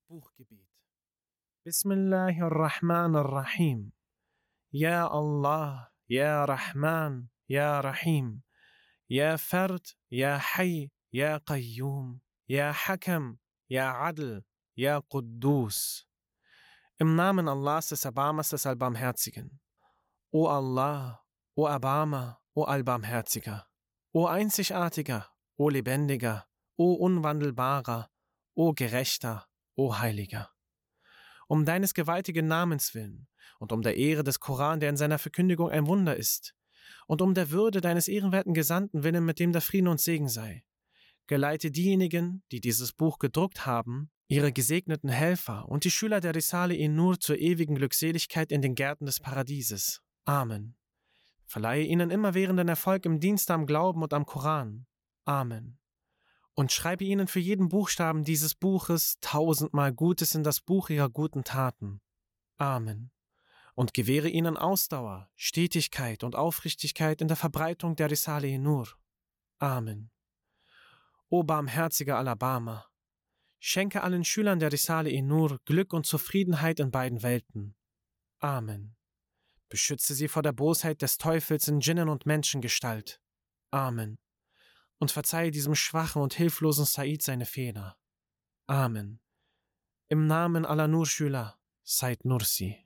Buchgebet. Bismillahirrahmanirrahim. Ya Allah, Ya Rahman, Ya Rahim. Ya Fard, Ya Hayy, Ya Qayyum. Ya Hakam, Ya Adl, Ya Quddus. Im Namen Allahs des Erbarmers des Allbarmherzigen. O Allah, O Erbarmer, O Allbarmherziger. O Einzigartiger, O Lebendiger, O Unwandelbarer, O Gerechter, O Heiliger. Um deines gewaltigen Namens willen und um der Ehre des Koran, der in seiner Verkündigung ein Wunder ist, und um der Würde deines ehrenwerten Gesandten willen, mit dem der Frieden und Segen sei, geleite diejenigen, die dieses Buch gedruckt haben, ihre gesegneten Helfer und die Schüler der Risale-i Nur zur ewigen Glückseligkeit in den Gärten des Paradieses. Amen. Verleihe ihnen immerwährenden Erfolg im Dienst am Glauben und am Koran. Amen. Und schreibe ihnen für jeden Buchstaben dieses Buches 1000-mal Gutes in das Buch ihrer guten Taten. Amen. Und gewähre ihnen Ausdauer, Stetigkeit und Aufrichtigkeit in der Verbreitung der Risale-i Nur. Amen. O barmherziger Alabama, schenke allen Schülern der Risale-i Nur Glück und Zufriedenheit in beiden Welten. Amen. Beschütze sie vor der Bosheit des Teufels in Djinnen- und Menschengestalt. Amen. Und verzeihe diesem schwachen und hilflosen Said seine Fehler. Amen. Im Namen aller Nur-Schüler, Said Nursi.